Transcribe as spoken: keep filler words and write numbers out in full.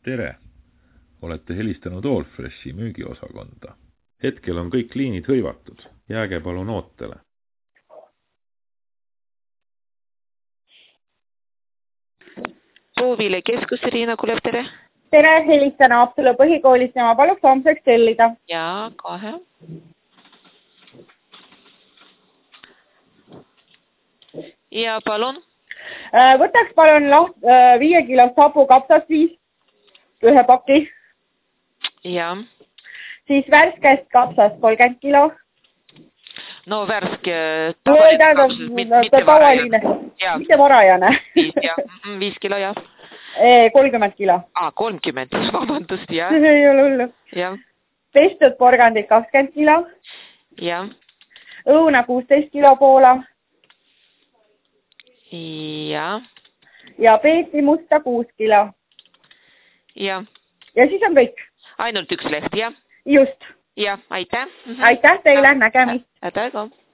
Tere! Olete helistanud Allfreshi müügiosakonda. Hetkel on kõik liinid hõivatud. Jääge palun ootele. Puuvile keskus Riina Kulev, tere! Tere, helistan Haapsalu põhikoolist ja ma paluks homseks tellida. Jaa, kohe. Ja palun? Võtaks palun laht, viie kilost hapu kapsast viis, ühe paki. Ja. Siis värskest kapsast kolmkümmend kilo. No värske tavaline kapsast, mitte tavaline. Mitte varajane. Viis, ja. Viis kilo, jah. kolmkümmend kilo. Ah, kolmkümmend, vabandust, jah. Ei ole hullu. Jah. Pestud porgandid kakskümmend kilo. Jah. Õuna kuusteist kilo poola. Ja. Ja peeti musta kuus kilo. Ja. Ja siis on kõik. Ainult üks leht, jah? Just. Jah, aitäh. Aitäh teile, nägemist. Aitäh.